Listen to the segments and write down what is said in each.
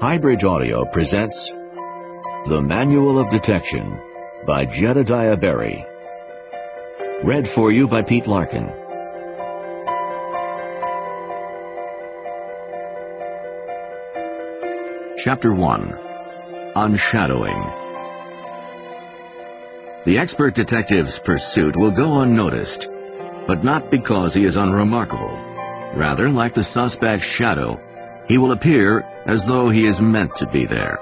Highbridge Audio presents The Manual of Detection by Jedediah Berry. Read for you by Pete Larkin. Chapter 1. Unshadowing. The expert detective's pursuit will go unnoticed, but not because he is unremarkable. Rather, like the suspect's shadow, he will appear as though he is meant to be there.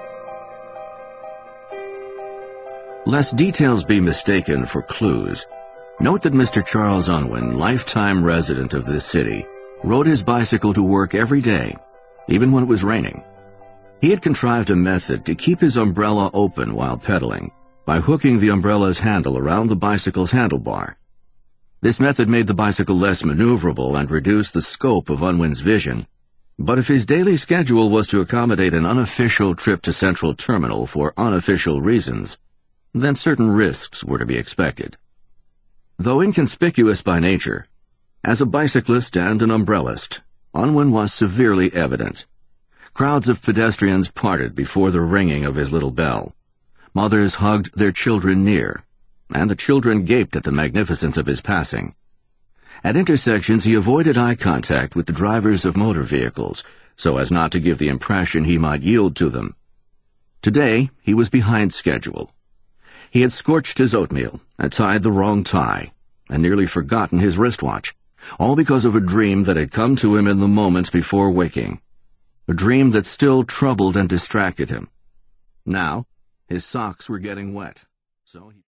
Lest details be mistaken for clues, note that Mr. Charles Unwin, lifetime resident of this city, rode his bicycle to work every day, even when it was raining. He had contrived a method to keep his umbrella open while pedaling by hooking the umbrella's handle around the bicycle's handlebar. This method made the bicycle less maneuverable and reduced the scope of Unwin's vision. But if his daily schedule was to accommodate an unofficial trip to Central Terminal for unofficial reasons, then certain risks were to be expected. Though inconspicuous by nature, as a bicyclist and an umbrellist, Unwin was severely evident. Crowds of pedestrians parted before the ringing of his little bell. Mothers hugged their children near, and the children gaped at the magnificence of his passing. At intersections, he avoided eye contact with the drivers of motor vehicles, so as not to give the impression he might yield to them. Today, he was behind schedule. He had scorched his oatmeal, had tied the wrong tie, and nearly forgotten his wristwatch, all because of a dream that had come to him in the moments before waking. A dream that still troubled and distracted him. Now, his socks were getting wet, so he